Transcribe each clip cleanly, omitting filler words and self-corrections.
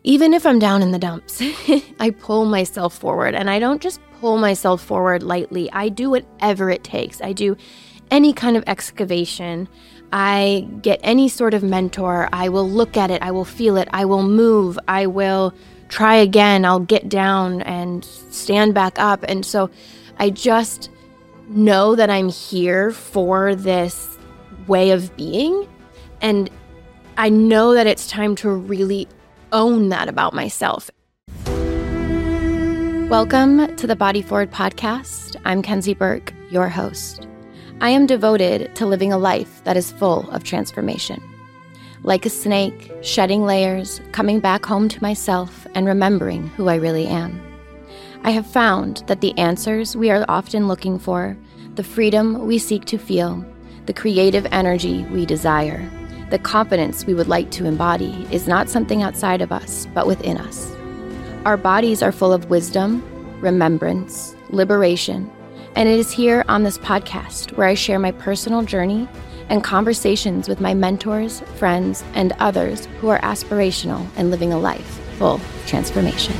even if I'm down in the dumps, I pull myself forward. And I don't just pull myself forward lightly. I do whatever it takes. I do any kind of excavation. I get any sort of mentor. I will look at it. I will feel it. I will move. I will try again. I'll get down and stand back up. And so I just know that I'm here for this way of being. And I know that it's time to really own that about myself. Welcome to the Body Forward podcast. I'm Kenzie Burke, your host. I am devoted to living a life that is full of transformation. Like a snake, shedding layers, coming back home to myself, and remembering who I really am. I have found that the answers we are often looking for, the freedom we seek to feel, the creative energy we desire, the confidence we would like to embody is not something outside of us, but within us. Our bodies are full of wisdom, remembrance, liberation, and it is here on this podcast where I share my personal journey and conversations with my mentors, friends, and others who are aspirational and living a life full of transformation.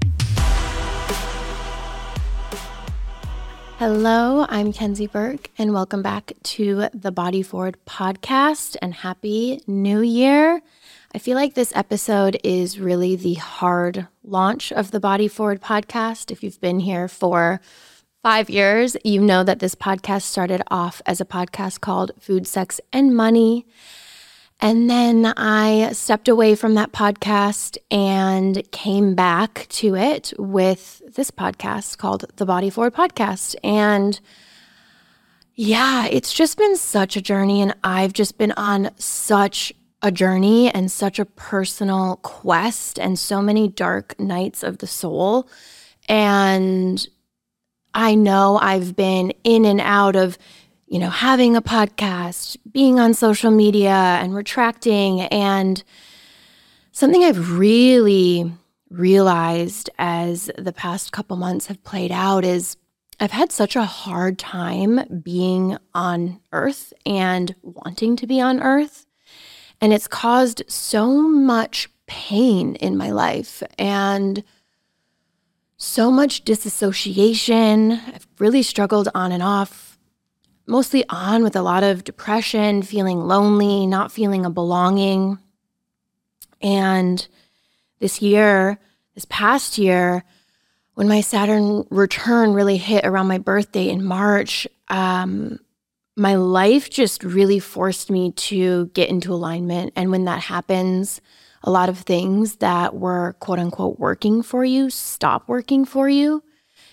Hello, I'm Kenzie Burke, and welcome back to the Body Forward podcast, and Happy New Year. I feel like this episode is really the hard launch of the Body Forward podcast. If you've been here for 5 years, you know that this podcast started off as a podcast called Food, Sex, and Money. And then I stepped away from that podcast and came back to it with this podcast called the Body Forward Podcast. And yeah, it's just been such a journey, and I've just been on such a journey and such a personal quest and so many dark nights of the soul. And I know I've been in and out of having a podcast, being on social media and retracting. And something I've really realized as the past couple months have played out is I've had such a hard time being on Earth and wanting to be on Earth. And it's caused so much pain in my life and so much disassociation. I've really struggled on and off. Mostly on with a lot of depression, feeling lonely, not feeling a belonging. And this past year, when my Saturn return really hit around my birthday in March, my life just really forced me to get into alignment. And when that happens, a lot of things that were quote unquote working for you stop working for you.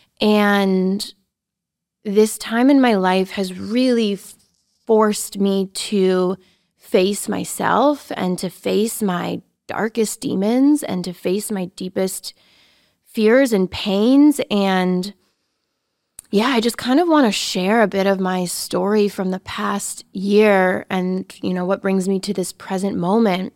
And this time in my life has really forced me to face myself and to face my darkest demons and to face my deepest fears and pains. And yeah, I just kind of want to share a bit of my story from the past year and, what brings me to this present moment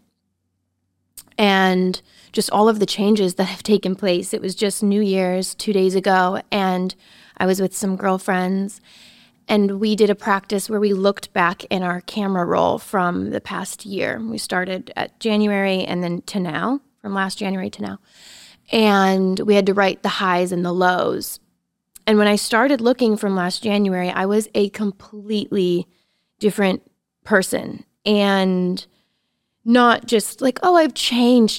and just all of the changes that have taken place. It was just New Year's 2 days ago, and I was with some girlfriends, and we did a practice where we looked back in our camera roll from the past year. We started at January and then to now, from last January to now. And we had to write the highs and the lows. And when I started looking from last January, I was a completely different person. And not just like, oh, I've changed.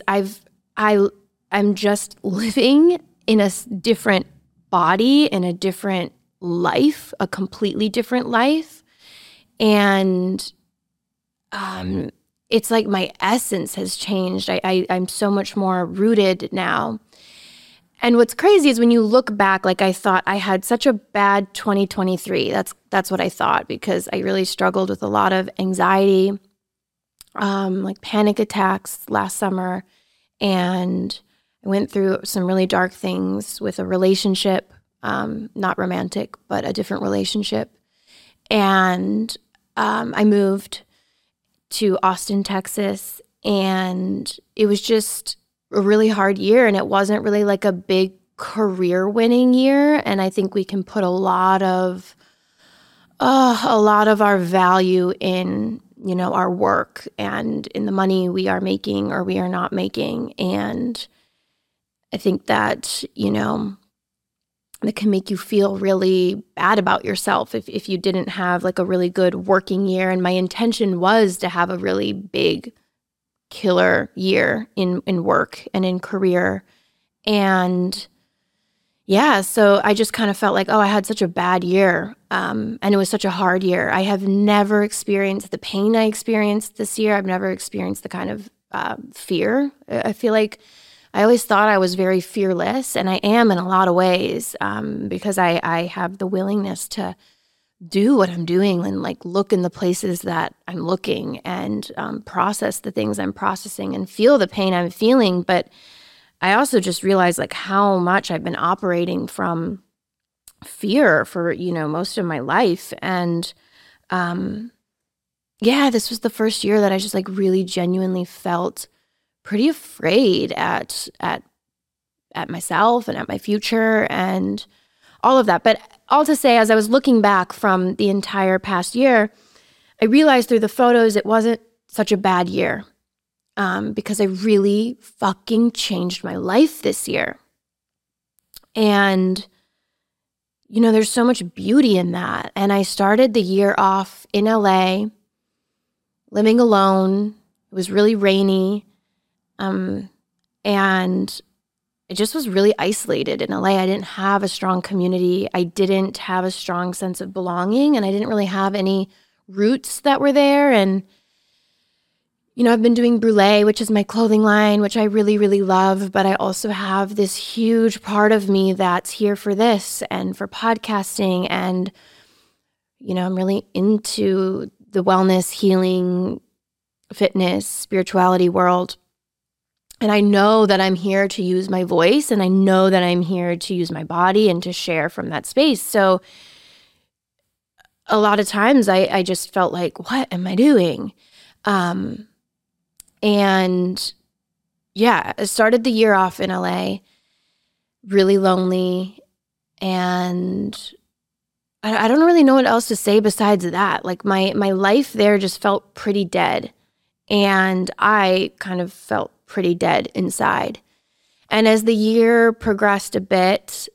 I'm just living in a different body, in a different life, a completely different life. And it's like my essence has changed. I'm so much more rooted now. And what's crazy is when you look back, like I thought I had such a bad 2023. That's what I thought, because I really struggled with a lot of anxiety, like panic attacks last summer. And I went through some really dark things with a relationship, not romantic, but a different relationship. And I moved to Austin, Texas, and it was just a really hard year, and it wasn't really like a big career winning year. And I think we can put a lot of our value in our work and in the money we are making or we are not making. And I think that, that can make you feel really bad about yourself if you didn't have like a really good working year. And my intention was to have a really big killer year in work and in career. And yeah, so I just kind of felt like, I had such a bad year. And it was such a hard year. I have never experienced the pain I experienced this year. I've never experienced the kind of fear. I feel like I always thought I was very fearless, and I am in a lot of ways, because I have the willingness to do what I'm doing and like look in the places that I'm looking and process the things I'm processing and feel the pain I'm feeling. But I also just realized like how much I've been operating from fear for, most of my life. And this was the first year that I just like really genuinely felt pretty afraid at myself and at my future and all of that. But all to say, as I was looking back from the entire past year, I realized through the photos it wasn't such a bad year. Because I really fucking changed my life this year. And, there's so much beauty in that. And I started the year off in LA, living alone. It was really rainy. And I just was really isolated in LA. I didn't have a strong community. I didn't have a strong sense of belonging, and I didn't really have any roots that were there. And I've been doing Brûlé, which is my clothing line, which I really, really love. But I also have this huge part of me that's here for this and for podcasting. And, I'm really into the wellness, healing, fitness, spirituality world. And I know that I'm here to use my voice, and I know that I'm here to use my body and to share from that space. So a lot of times I just felt like, what am I doing? And yeah, I started the year off in LA, really lonely, and I don't really know what else to say besides that. Like my life there just felt pretty dead, and I kind of felt pretty dead inside. And as the year progressed a bit,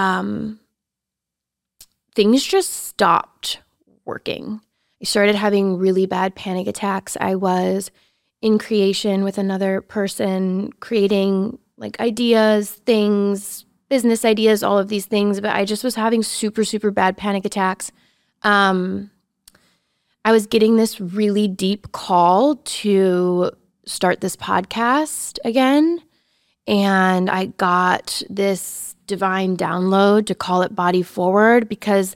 things just stopped working. I started having really bad panic attacks. I was in creation with another person, creating like ideas, things, business ideas, all of these things. But I just was having super, super bad panic attacks. I was getting this really deep call to start this podcast again. And I got this divine download to call it Body Forward, because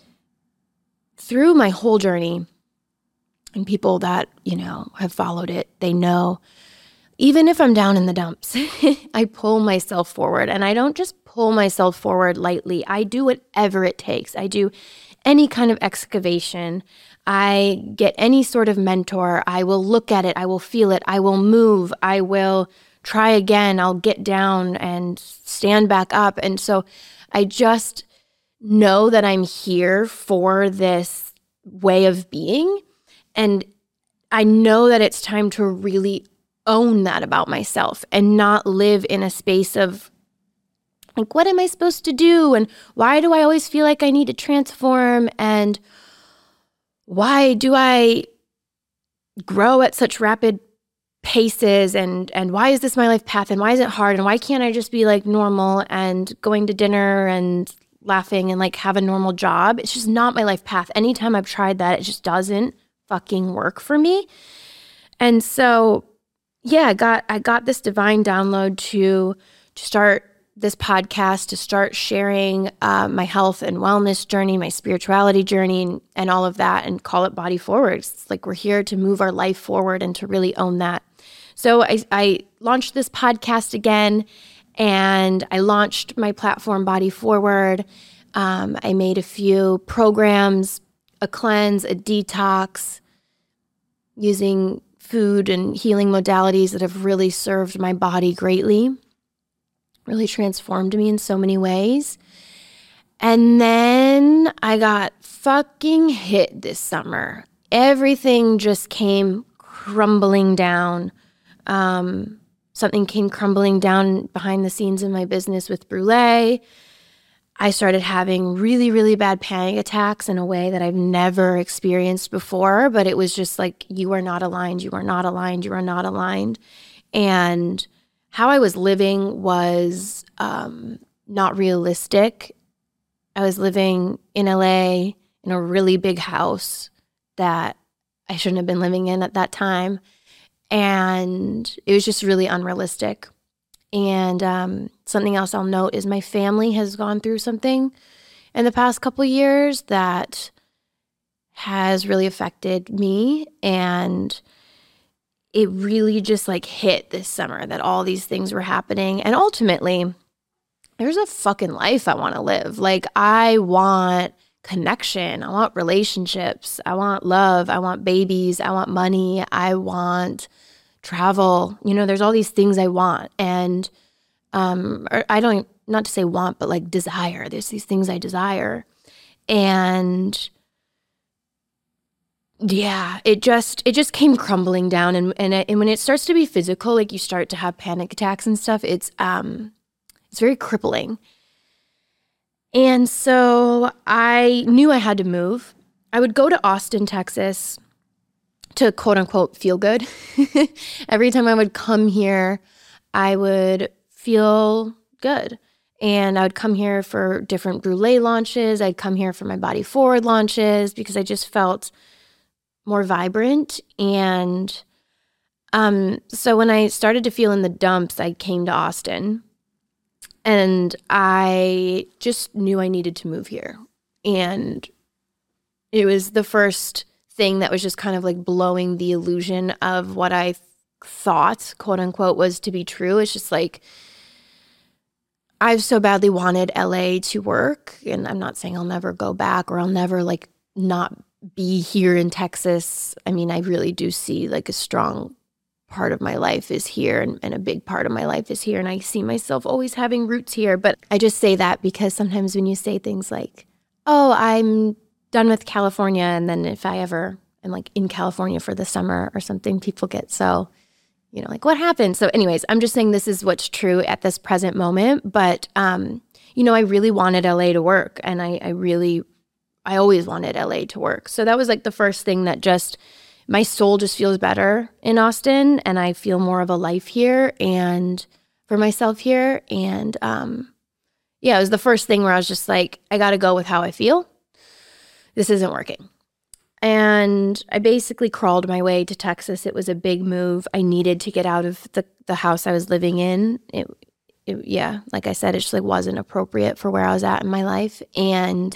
through my whole journey, and people that, have followed it, they know, even if I'm down in the dumps, I pull myself forward. And I don't just pull myself forward lightly. I do whatever it takes. I do any kind of excavation. I get any sort of mentor. I will look at it. I will feel it. I will move. I will try again. I'll get down and stand back up. And so I just know that I'm here for this way of being. And I know that it's time to really own that about myself and not live in a space of like, what am I supposed to do? And why do I always feel like I need to transform? And why do I grow at such rapid paces? And why is this my life path? And why is it hard? And why can't I just be like normal and going to dinner and laughing and like have a normal job? It's just not my life path. Anytime I've tried that, it just doesn't fucking work for me. And so, yeah, I got this divine download to start this podcast, to start sharing my health and wellness journey, my spirituality journey, and all of that, and call it Body Forward. It's like we're here to move our life forward and to really own that. So I launched this podcast again, and I launched my platform Body Forward. I made a few programs, a cleanse, a detox, using food and healing modalities that have really served my body greatly, really transformed me in so many ways. And then I got fucking hit this summer everything just came crumbling down. Something came crumbling down behind the scenes in my business with Brule. I started having really, really bad panic attacks in a way that I've never experienced before, but it was just like, you are not aligned, you are not aligned, you are not aligned. And how I was living was not realistic. I was living in LA in a really big house that I shouldn't have been living in at that time. And it was just really unrealistic. And something else I'll note is my family has gone through something in the past couple of years that has really affected me. And it really just like hit this summer that all these things were happening. And ultimately, there's a fucking life I want to live. Like, I want connection. I want relationships. I want love. I want babies. I want money. I want travel. There's all these things I want. And I don't, not to say want, but like desire. There's these things I desire. And yeah, it just came crumbling down. And when it starts to be physical, like you start to have panic attacks and stuff, it's very crippling. And so I knew I had to move. I would go to Austin, Texas to quote unquote feel good. Every time I would come here, I would feel good. And I would come here for different Brule launches. I'd come here for my Body Forward launches because I just felt more vibrant. And so when I started to feel in the dumps, I came to Austin. And I just knew I needed to move here. And it was the first thing that was just kind of like blowing the illusion of what I thought, quote unquote, was to be true. It's just like, I've so badly wanted LA to work. And I'm not saying I'll never go back or I'll never like not be here in Texas. I mean, I really do see like a strong part of my life is here and a big part of my life is here. And I see myself always having roots here. But I just say that because sometimes when you say things like, oh, I'm done with California. And then if I ever am like in California for the summer or something, people get so, like what happened? So anyways, I'm just saying this is what's true at this present moment. But, I really wanted LA to work. And I always wanted LA to work. So that was like the first thing that just, my soul just feels better in Austin and I feel more of a life here and for myself here. And it was the first thing where I was just like, I got to go with how I feel. This isn't working. And I basically crawled my way to Texas. It was a big move. I needed to get out of the house I was living in. Like I said, it just like wasn't appropriate for where I was at in my life. And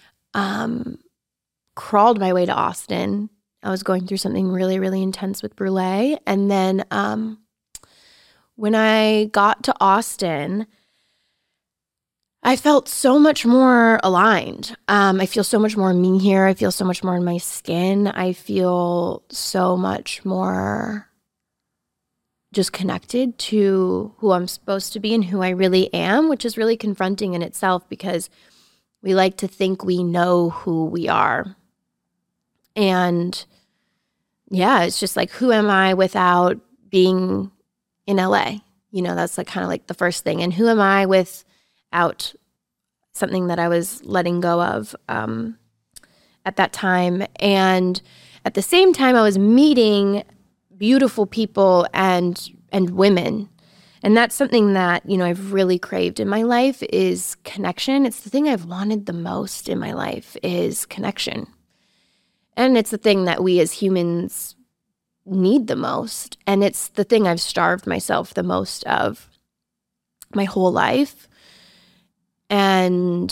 crawled my way to Austin. I was going through something really, really intense with Brule. And then when I got to Austin, I felt so much more aligned. I feel so much more me here. I feel so much more in my skin. I feel so much more just connected to who I'm supposed to be and who I really am, which is really confronting in itself because we like to think we know who we are. And yeah, it's just like, who am I without being in LA? That's like kind of like the first thing. And who am I without something that I was letting go of at that time? And at the same time, I was meeting beautiful people and women. And that's something that, I've really craved in my life is connection. It's the thing I've wanted the most in my life is connection. And it's the thing that we as humans need the most. And it's the thing I've starved myself the most of my whole life. And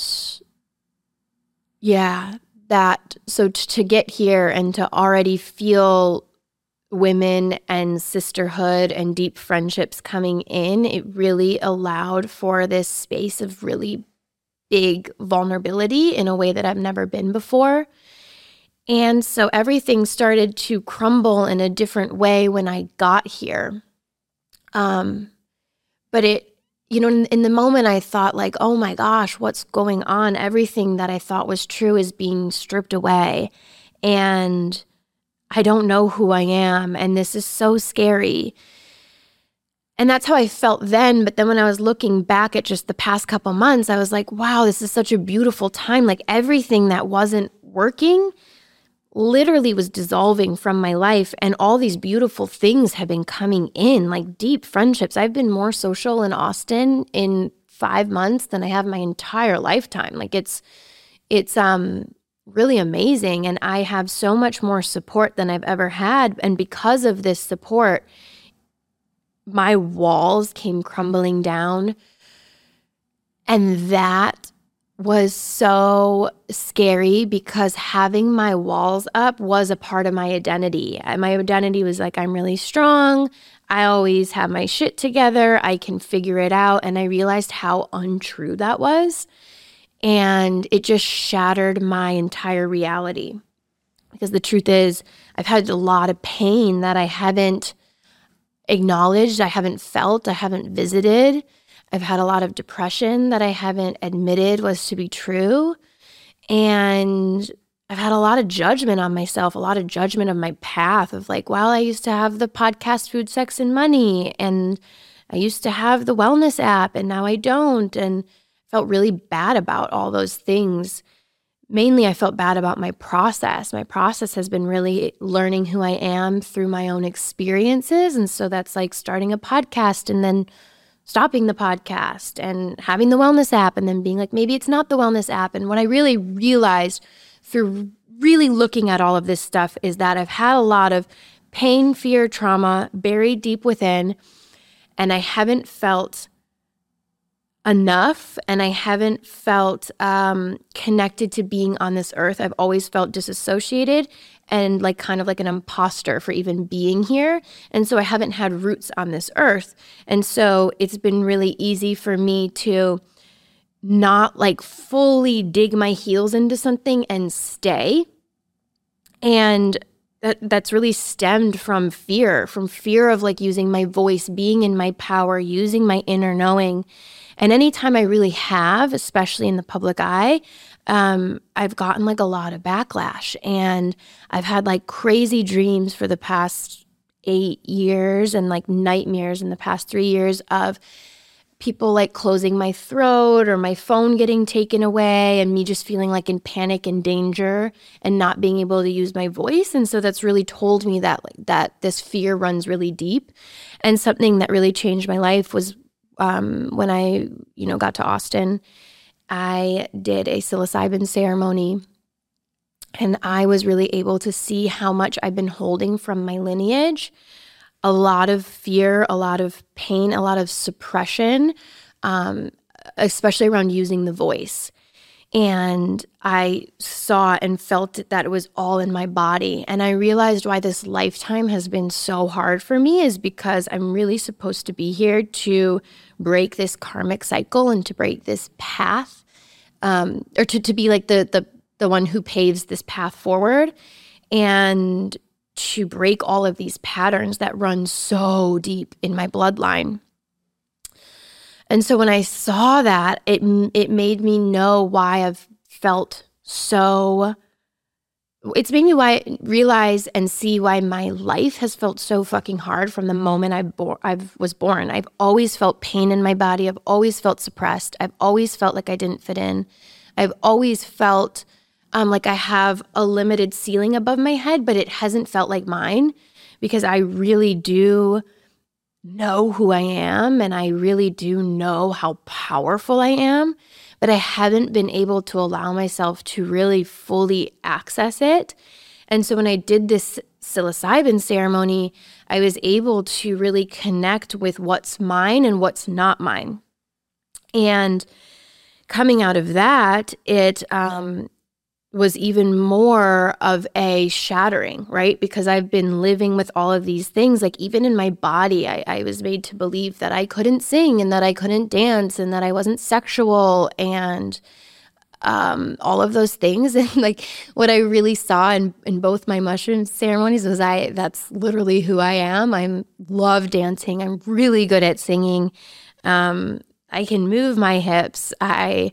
so to get here and to already feel women and sisterhood and deep friendships coming in, it really allowed for this space of really big vulnerability in a way that I've never been before. And so everything started to crumble in a different way when I got here. But it, in the moment I thought like, oh my gosh, what's going on? Everything that I thought was true is being stripped away. And I don't know who I am, and this is so scary. And that's how I felt then. But then when I was looking back at just the past couple months, I was like, wow, this is such a beautiful time. Like everything that wasn't working literally was dissolving from my life. And all these beautiful things have been coming in, like deep friendships. I've been more social in Austin in 5 months than I have my entire lifetime. Like it's really amazing. And I have so much more support than I've ever had. And because of this support, my walls came crumbling down. And that was so scary because having my walls up was a part of my identity. My identity was like, I'm really strong. I always have my shit together. I can figure it out. And I realized how untrue that was. And it just shattered my entire reality. Because the truth is, I've had a lot of pain that I haven't acknowledged, I haven't felt, I haven't visited. I've had a lot of depression that I haven't admitted was to be true. And I've had a lot of judgment on myself, a lot of judgment of my path of like, well, I used to have the podcast, Food, Sex, and Money. And I used to have the wellness app and now I don't. And felt really bad about all those things. Mainly, I felt bad about my process. My process has been really learning who I am through my own experiences. And so that's like starting a podcast and then stopping the podcast and having the wellness app and then being like, maybe it's not the wellness app. And what I really realized through really looking at all of this stuff is that I've had a lot of pain, fear, trauma buried deep within, and I haven't felt enough, and I haven't felt connected to being on this earth. I've always felt disassociated and like kind of like an imposter for even being here. And so I haven't had roots on this earth. And so it's been really easy for me to not like fully dig my heels into something and stay. And that's really stemmed from fear of like using my voice, being in my power, using my inner knowing. And anytime I really have, especially in the public eye, I've gotten like a lot of backlash. And I've had like crazy dreams for the past 8 years and like nightmares in the past 3 years of people like closing my throat or my phone getting taken away and me just feeling like in panic and danger and not being able to use my voice. And so that's really told me that that this fear runs really deep. And something that really changed my life was when I, got to Austin, I did a psilocybin ceremony, and I was really able to see how much I've been holding from my lineage. A lot of fear, a lot of pain, a lot of suppression, especially around using the voice. And I saw and felt that it was all in my body. And I realized why this lifetime has been so hard for me is because I'm really supposed to be here to break this karmic cycle and to break this path, or to be like the one who paves this path forward, and to break all of these patterns that run so deep in my bloodline. And so when I saw that, it made me know why I've felt so, it's made me realize and see why my life has felt so fucking hard from the moment I was born. I've always felt pain in my body. I've always felt suppressed. I've always felt like I didn't fit in. I've always felt like I have a limited ceiling above my head, but it hasn't felt like mine because I really do know who I am, and I really do know how powerful I am, but I haven't been able to allow myself to really fully access it. And so when I did this psilocybin ceremony, I was able to really connect with what's mine and what's not mine. And coming out of that, it was even more of a shattering, right? Because I've been living with all of these things, like even in my body, I was made to believe that I couldn't sing and that I couldn't dance and that I wasn't sexual and all of those things. And like what I really saw in both my mushroom ceremonies was that's literally who I am. I love dancing. I'm really good at singing. I can move my hips. I'm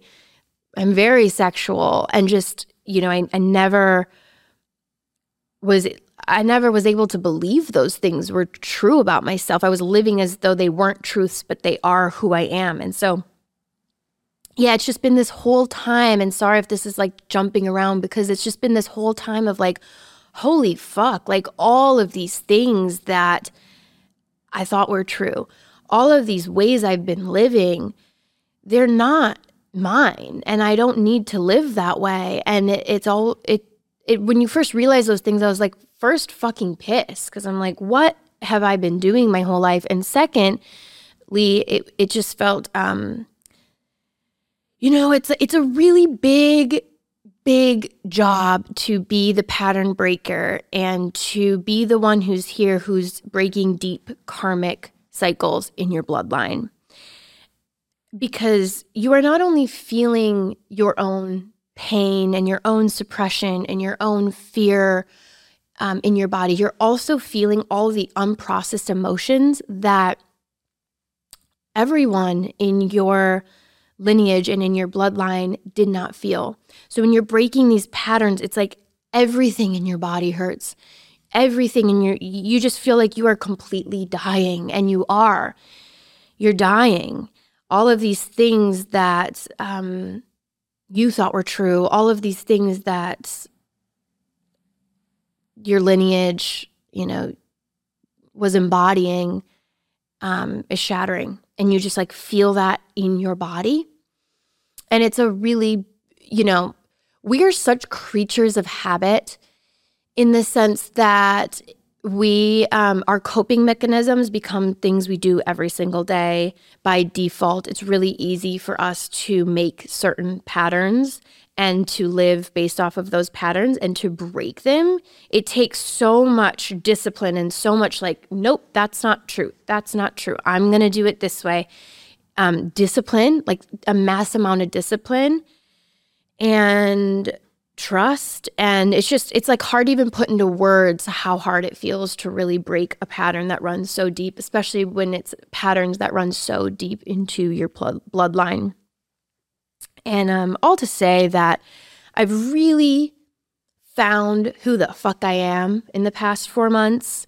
very sexual, and just, I never was I never was able to believe those things were true about myself. I was living as though they weren't truths, but they are who I am. And so, yeah, it's just been this whole time, and sorry if this is like jumping around, because it's just been this whole time of like, holy fuck, like all of these things that I thought were true, all of these ways I've been living, they're not mine, and I don't need to live that way. And it's all when you first realize those things, I was like, first fucking pissed, because I'm like, what have I been doing my whole life? And secondly, it just felt, it's a really big job to be the pattern breaker and to be the one who's here, who's breaking deep karmic cycles in your bloodline. Because you are not only feeling your own pain and your own suppression and your own fear in your body, you're also feeling all the unprocessed emotions that everyone in your lineage and in your bloodline did not feel. So when you're breaking these patterns, it's like everything in your body hurts. Everything you just feel like you are completely dying, and you're dying. All of these things that you thought were true, all of these things that your lineage, was embodying, is shattering. And you just like feel that in your body. And it's a really, we are such creatures of habit in the sense that we, our coping mechanisms become things we do every single day by default. It's really easy for us to make certain patterns and to live based off of those patterns, and to break them, it takes so much discipline and so much like, nope, that's not true. That's not true. I'm going to do it this way. Discipline, like a mass amount of discipline and trust. And it's like hard to even put into words how hard it feels to really break a pattern that runs so deep, especially when it's patterns that run so deep into your bloodline. And all to say that I've really found who the fuck I am in the past 4 months.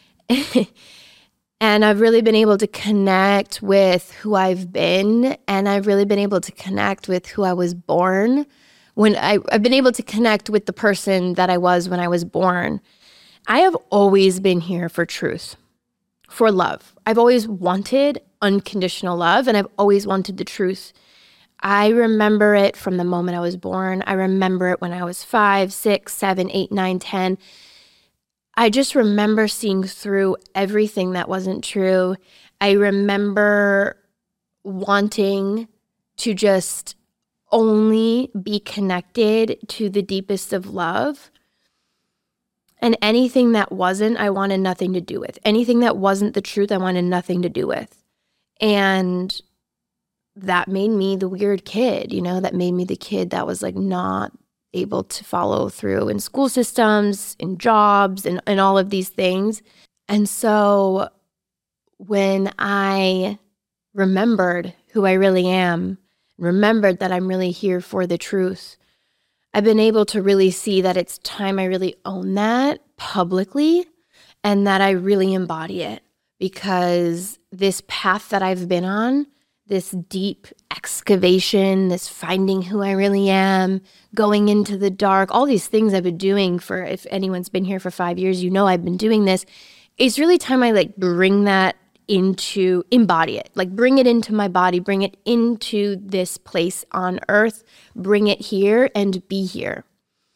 And I've really been able to connect with who I've been. And I've really been able to connect with who I was born. When I've been able to connect with the person that I was when I was born. I have always been here for truth, for love. I've always wanted unconditional love, and I've always wanted the truth. I remember it from the moment I was born. I remember it when I was 5, 6, 7, 8, 9, 10. I just remember seeing through everything that wasn't true. I remember wanting to just only be connected to the deepest of love. And anything that wasn't, I wanted nothing to do with. Anything that wasn't the truth, I wanted nothing to do with. And that made me the weird kid, that made me the kid that was like not able to follow through in school systems, in jobs, and all of these things. And so when I remembered who I really am, remembered that I'm really here for the truth, I've been able to really see that it's time I really own that publicly and that I really embody it, because this path that I've been on, this deep excavation, this finding who I really am, going into the dark, all these things I've been doing for, if anyone's been here for 5 years, I've been doing this. It's really time I like bring that into, embody it, like bring it into my body, bring it into this place on earth, bring it here and be here.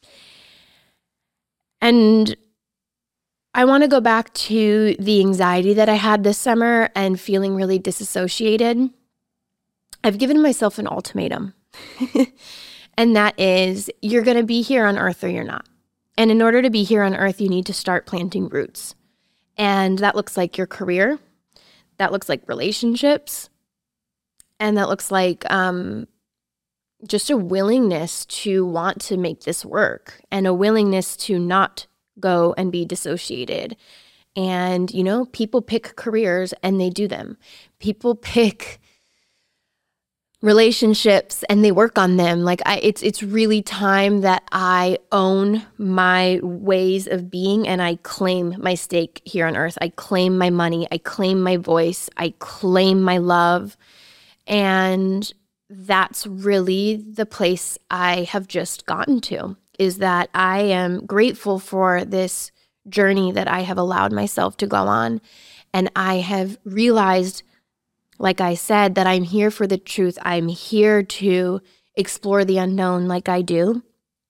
And I want to go back to the anxiety that I had this summer and feeling really disassociated. I've given myself an ultimatum, and that is, you're going to be here on earth or you're not. And in order to be here on earth, you need to start planting roots. And that looks like your career. That looks like relationships. And that looks like just a willingness to want to make this work, and a willingness to not go and be dissociated. And, people pick careers and they do them. People pick relationships and they work on them. Like it's really time that I own my ways of being and I claim my stake here on earth. I claim my money. I claim my voice. I claim my love. And that's really the place I have just gotten to, is that I am grateful for this journey that I have allowed myself to go on. And I have realized, like I said, that I'm here for the truth. I'm here to explore the unknown like I do.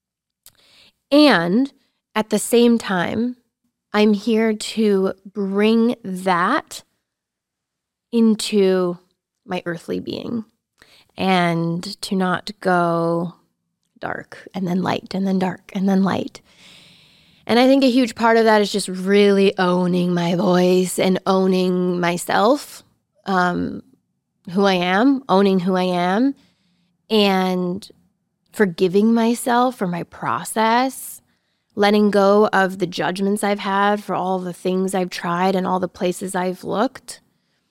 And at the same time, I'm here to bring that into my earthly being and to not go dark and then light and then dark and then light. And I think a huge part of that is just really owning my voice and owning myself, who I am, owning who I am, and forgiving myself for my process, letting go of the judgments I've had for all the things I've tried and all the places I've looked.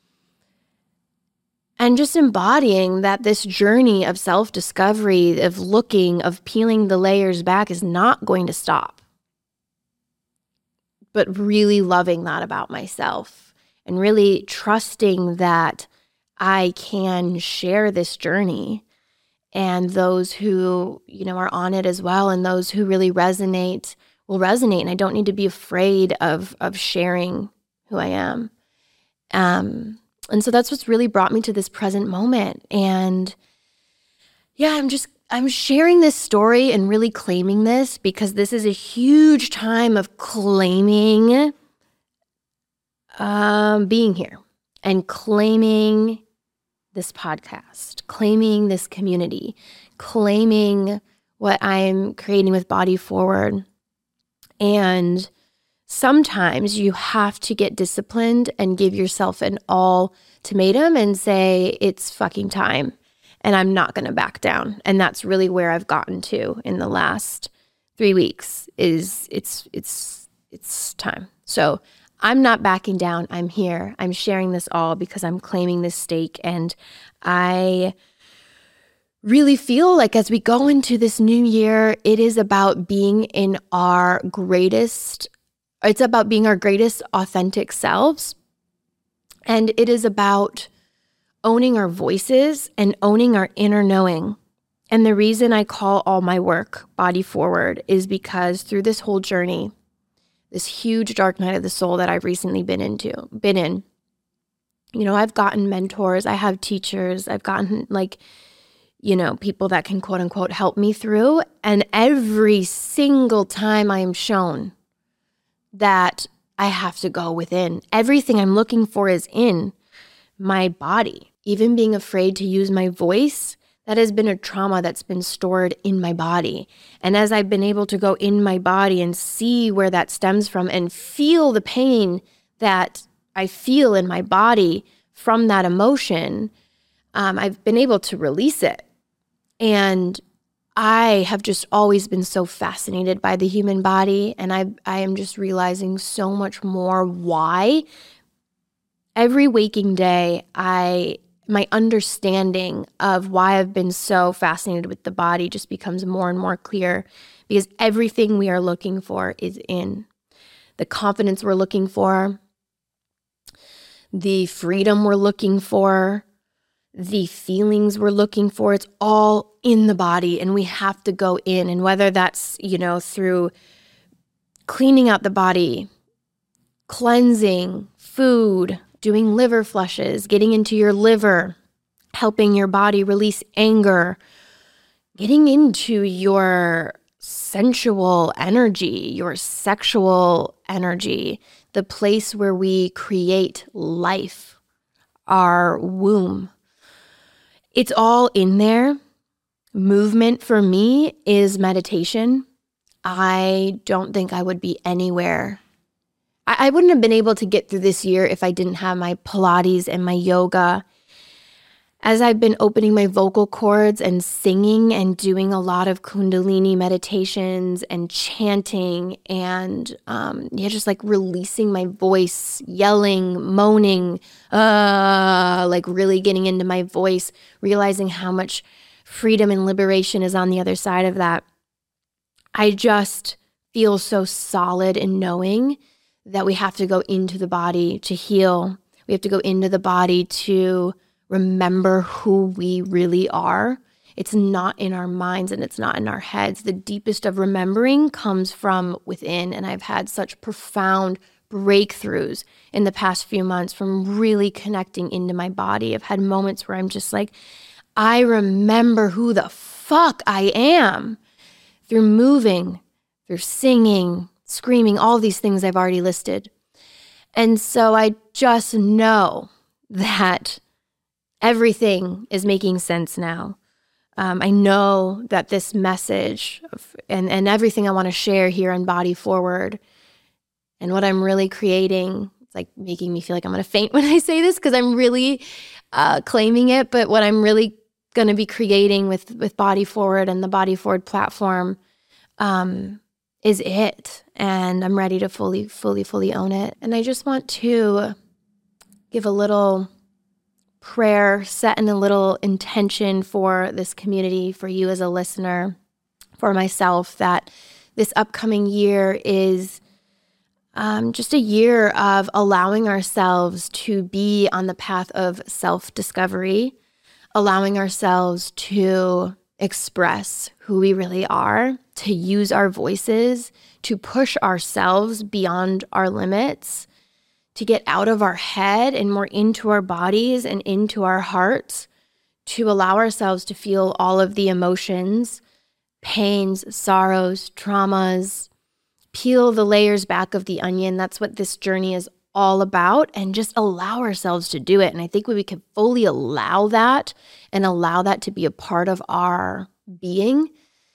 And just embodying that this journey of self-discovery, of looking, of peeling the layers back is not going to stop. But really loving that about myself and really trusting that I can share this journey, and those who, are on it as well, and those who really resonate will resonate. And I don't need to be afraid of sharing who I am. And so that's what's really brought me to this present moment. And yeah, I'm sharing this story and really claiming this because this is a huge time of claiming being here and claiming this podcast, claiming this community, claiming what I'm creating with Body Forward. And sometimes you have to get disciplined and give yourself an ultimatum and say, it's fucking time. And I'm not going to back down. And that's really where I've gotten to in the last 3 weeks is it's time. So I'm not backing down. I'm here. I'm sharing this all because I'm claiming this stake. And I really feel like as we go into this new year, it is about being in our greatest, it's about being our greatest authentic selves. And it is about owning our voices and owning our inner knowing. And the reason I call all my work Body Forward is because through this whole journey, this huge dark night of the soul that I've recently been in, I've gotten mentors, I have teachers, I've gotten people that can quote unquote help me through. And every single time I am shown that I have to go within, everything I'm looking for is in my body. Even being afraid to use my voice, that has been a trauma that's been stored in my body. And as I've been able to go in my body and see where that stems from and feel the pain that I feel in my body from that emotion, I've been able to release it. And I have just always been so fascinated by the human body. And I am just realizing so much more why. Every waking day, my understanding of why I've been so fascinated with the body just becomes more and more clear, because everything we are looking for is in. The confidence we're looking for, the freedom we're looking for, the feelings we're looking for, it's all in the body, and we have to go in. And whether that's, through cleaning out the body, cleansing, food, doing liver flushes, getting into your liver, helping your body release anger, getting into your sensual energy, your sexual energy, the place where we create life, our womb. It's all in there. Movement for me is meditation. I don't think I would be anywhere. I wouldn't have been able to get through this year if I didn't have my Pilates and my yoga as I've been opening my vocal cords and singing and doing a lot of Kundalini meditations and chanting and just like releasing my voice, yelling, moaning, like really getting into my voice, realizing how much freedom and liberation is on the other side of that. I just feel so solid in knowing that we have to go into the body to heal. We have to go into the body to remember who we really are. It's not in our minds and it's not in our heads. The deepest of remembering comes from within. And I've had such profound breakthroughs in the past few months from really connecting into my body. I've had moments where I'm just like, I remember who the fuck I am through moving, through singing, screaming, all these things I've already listed. And so I just know that everything is making sense now. I know that this message and everything I want to share here on Body Forward and what I'm really creating, it's like making me feel like I'm going to faint when I say this because I'm really claiming it. But what I'm really going to be creating with Body Forward and the Body Forward platform is it. And I'm ready to fully own it. And I just want to give a little prayer, set in a little intention for this community, for you as a listener, for myself, that this upcoming year is just a year of allowing ourselves to be on the path of self-discovery, allowing ourselves to express who we really are, to use our voices, to push ourselves beyond our limits, to get out of our head and more into our bodies and into our hearts, to allow ourselves to feel all of the emotions, pains, sorrows, traumas, peel the layers back of the onion. That's what this journey is all about, and just allow ourselves to do it. And I think when we can fully allow that and allow that to be a part of our being,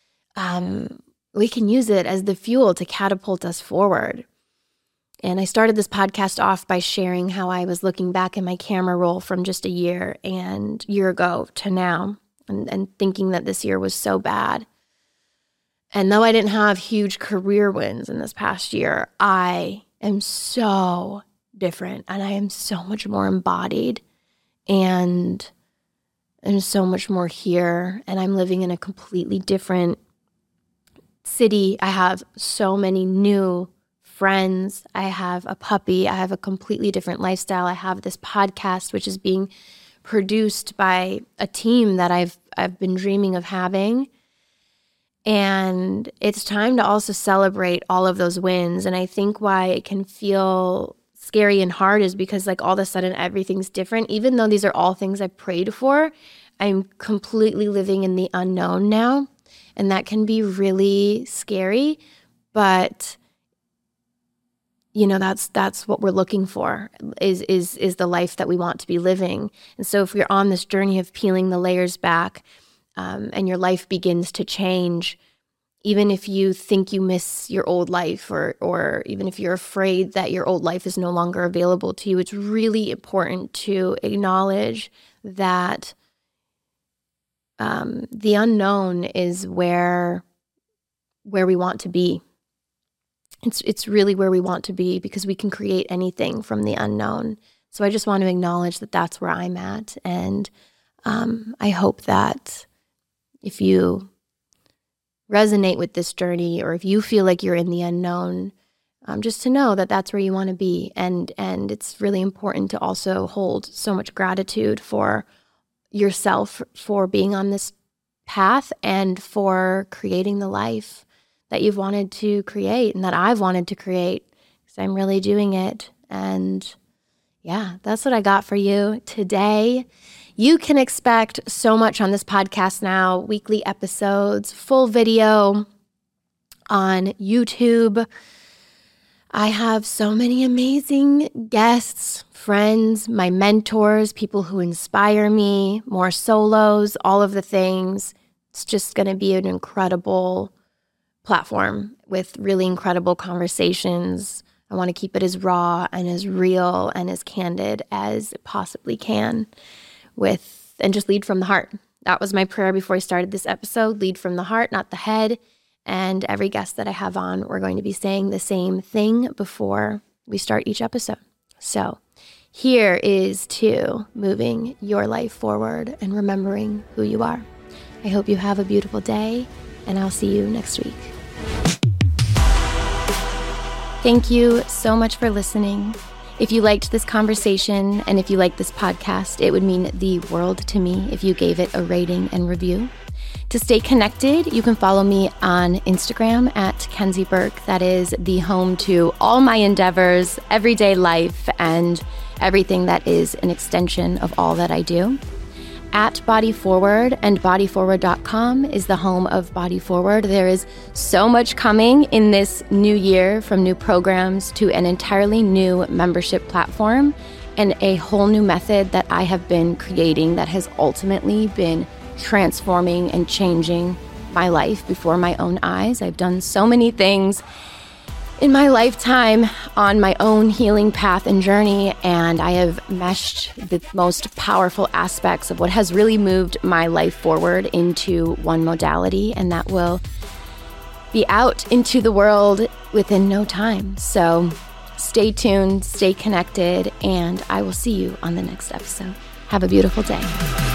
we can use it as the fuel to catapult us forward. And I started this podcast off by sharing how I was looking back in my camera roll from just a year ago to now and thinking that this year was so bad. And though I didn't have huge career wins in this past year, I am so different and I am so much more embodied and so much more here. And I'm living in a completely different city. I have so many new friends. I have a puppy. I have a completely different lifestyle. I have this podcast, which is being produced by a team that I've been dreaming of having. And it's time to also celebrate all of those wins. And I think why it can feel scary and hard is because like all of a sudden everything's different. Even though these are all things I've prayed for, I'm completely living in the unknown now. And that can be really scary. But you know, that's what we're looking for is the life that we want to be living. And so if we're on this journey of peeling the layers back, and your life begins to change, even if you think you miss your old life or even if you're afraid that your old life is no longer available to you, it's really important to acknowledge that the unknown is where we want to be. It's really where we want to be because we can create anything from the unknown. So I just want to acknowledge that that's where I'm at. And I hope that if you resonate with this journey or if you feel like you're in the unknown, just to know that that's where you want to be. And it's really important to also hold so much gratitude for yourself for being on this path and for creating the life that you've wanted to create and that I've wanted to create because I'm really doing it. And yeah, that's what I got for you today. You can expect so much on this podcast now, weekly episodes, full video on YouTube. I have so many amazing guests, friends, my mentors, people who inspire me, more solos, all of the things. It's just going to be an incredible platform with really incredible conversations. I want to keep it as raw and as real and as candid as it possibly can with and just lead from the heart. That was my prayer before I started this episode. Lead from the heart, not the head. And every guest that I have on, we're going to be saying the same thing before we start each episode. So here is to moving your life forward and remembering who you are. I hope you have a beautiful day, and I'll see you next week. Thank you so much for listening. If you liked this conversation and if you liked this podcast, it would mean the world to me if you gave it a rating and review. To stay connected, you can follow me on Instagram at Kenzie Burke. That is the home to all my endeavors, everyday life, and everything that is an extension of all that I do. At Body Forward and bodyforward.com is the home of Body Forward. There is so much coming in this new year, from new programs to an entirely new membership platform and a whole new method that I have been creating that has ultimately been transforming and changing my life before my own eyes. I've done so many things in my lifetime on my own healing path and journey, and I have meshed the most powerful aspects of what has really moved my life forward into one modality, and that will be out into the world within no time. So stay tuned, stay connected, and I will see you on the next episode. Have a beautiful day.